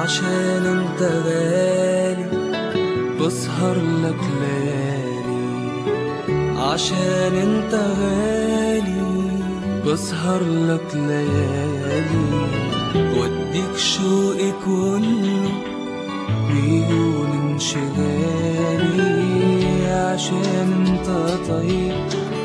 عشان انت غالي بسهر لك ليالي، عشان انت غالي بسهر لك ليالي، واديك شوقي كله ويهون انشغالي، عشان انت طيب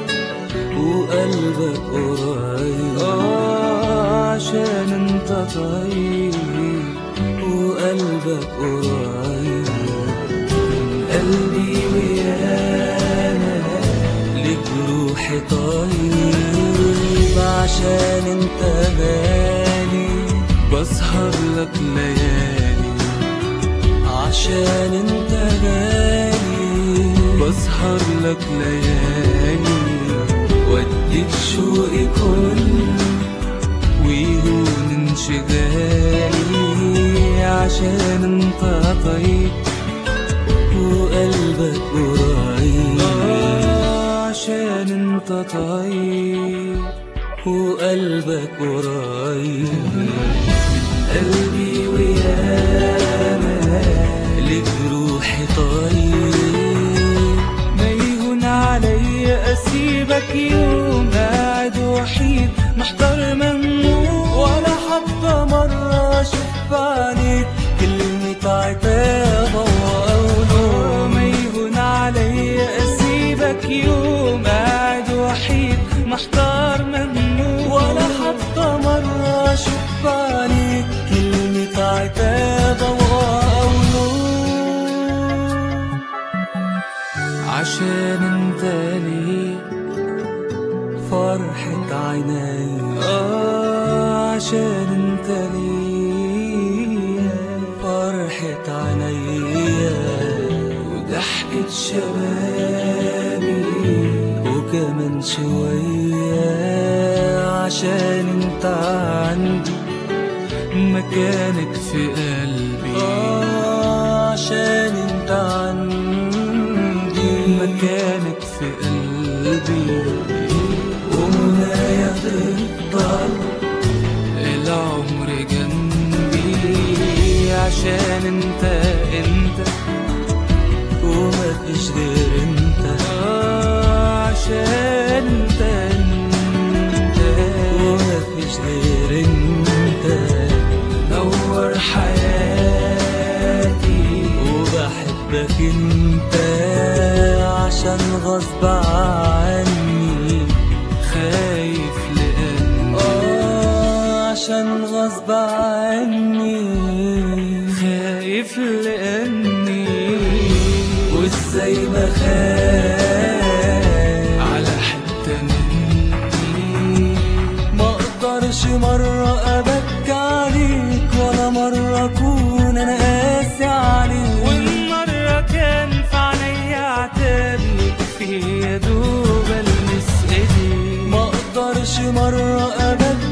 وقلبك قريب، عشان انت طيب وقلبك قريب من قلبي، ويانا لك روحي طيب، عشان انت غالي بسهر لك ليالي، عشان انت غالي بسهر لك ليالي، واديك شوقي كله ويهون انشغالي، عشان انت طيب وقلبك قريب، عشان انت طيب وقلبك قريب من قلبي، ويانا لك روحي طيب، ما يهون عليا اسيبك يوم قاعد وحيد محتار ممنوع، ولا حتى مرة اشوف عليك كلمة عتاب وقوله، ما يهون عليا اسيبك يوم قاعد وحيد محتار ممنوع، ولا حتى مرة اشوف عليك كلمة عتاب وقوله، عشان انت ليه فرحة عيني، عشان انت ليه فرحة عيني وضحكة شبابي وكمان شوية، عشان انت عندي مكانك في قلبي، عشان انت عندي مكانك في قلبي، ومنايا تفضل العمر جنبي، عشان انت ومفيش غير انت، عشان انت ومفيش غير انت، نور حياتي وبحبك انت، عشان غصب عني خايف لأني، عشان غصب عني خايف لأني، وازاي بخاف على حتة مني، ما اقدرش مرة ابكي عليك ولا مرة اكون انا قاسي عليك، وان مرة كان في عينيا عتابي في يا دوب المس ايديك، ما اقدرش مرة ابكي